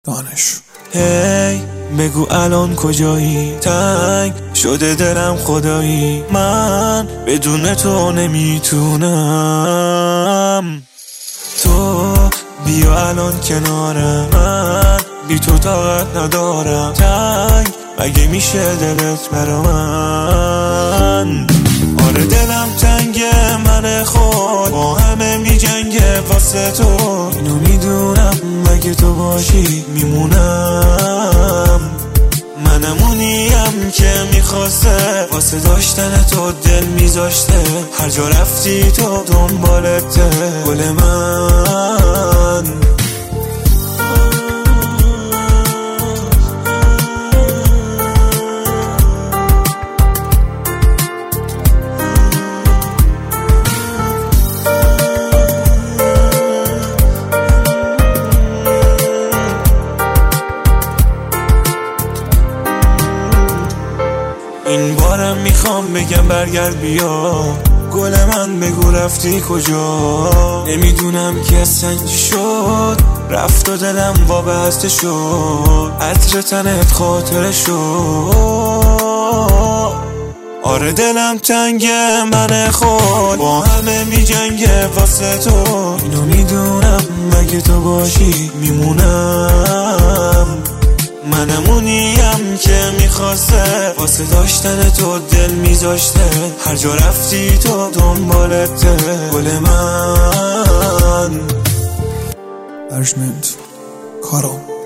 دانش. هی بگو الان کجایی؟ تنگ شده دلم خدایی، من بدون تو نمیتونم. تو بیا الان کنارم، من بی تو طاقت ندارم. تنگ مگه میشه دلت برا من؟ آره دلم تنگه من خود، با همه میجنگه واسه تو. اینو میدونم مگه تو باشی میمونم. منمونیم که میخواسته واسه داشتن تو دل میذاشته. هر جا رفتی تو دنبالته گل من. این بارم میخوام بگم برگرد بیا، گل من بگو رفتی کجا. نمیدونم که اصلا چی شد، رفت و دلم وابسته شد. عطر تنت خاطره شد. آره دلم تنگه من خود، با همه میجنگه واسه تو. اینو میدونم مگه تو باشی میمونم. منمونیم که میخواسته واسه داشتن تو دل میذاشته. هر جا رفتی تو دنبالته گل من. ارجمند کارو